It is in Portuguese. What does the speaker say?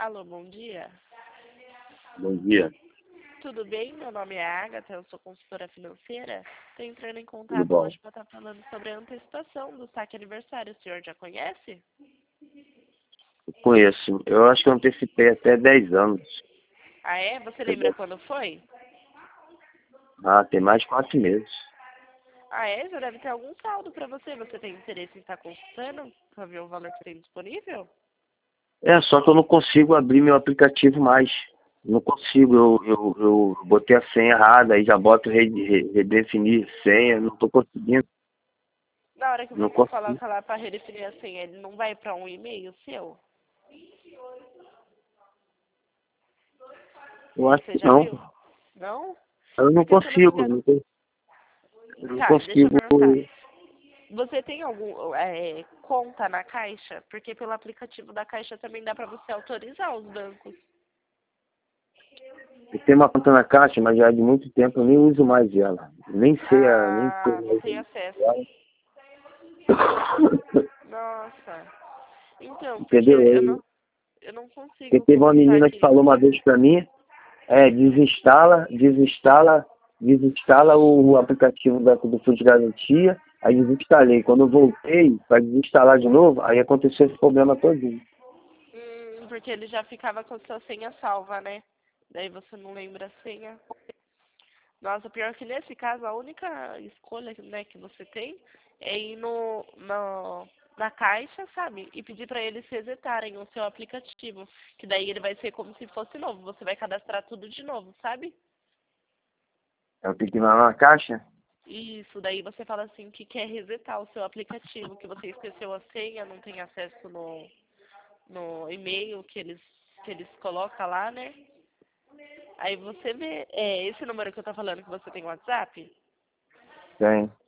Alô, bom dia. Bom dia, Tudo bem? Meu nome é Agatha, eu sou consultora financeira. Estou entrando em tudo contato bom? hoje para estar falando sobre a antecipação do saque aniversário. O senhor já conhece? Conheço. Eu acho que eu antecipei até 10 anos. Ah, é? Você lembra Entendeu? quando foi? Ah, tem mais de 4 meses. Ah, é? Já deve ter algum saldo para você. Você tem interesse em estar consultando para ver o valor que tem disponível? É, só que eu não consigo abrir meu aplicativo mais. Não consigo, eu botei a senha errada, aí já boto redefinir senha, não estou conseguindo. Na hora que Não você consigo. coloca lá para redefinir a senha, ele não vai para um e-mail seu? Eu acho Você que já não. viu? Não? Eu não Porque se eu não me consigo, engano... eu não Tá, deixa eu consigo. perguntar. Você tem algum conta na Caixa? Porque pelo aplicativo da Caixa também dá para você autorizar os bancos. Eu tenho uma conta na Caixa, mas já há de muito tempo eu nem uso mais ela. Nem sei Ah, não mais tem acesso. ela. Nossa. Então, porque Entendeu? eu não Porque consigo teve uma colocar menina que aqui. falou uma vez pra mim, desinstala o aplicativo do Fundo de Garantia, aí desinstalei. Quando eu voltei para desinstalar de novo, aí aconteceu esse problema todinho. Porque ele já ficava com a sua senha salva, né? Daí você não lembra a senha. Nossa, pior que nesse caso, a única escolha, né, que você tem é ir na Caixa, sabe? E pedir para eles resetarem o seu aplicativo. Que daí ele vai ser como se fosse novo. Você vai cadastrar tudo de novo, sabe? Eu tenho que ir lá na caixa, Isso, daí você fala assim que quer resetar o seu aplicativo, que você esqueceu a senha, não tem acesso no e-mail que eles colocam lá, né? Aí você vê, esse número que eu tô falando que você tem WhatsApp? tem.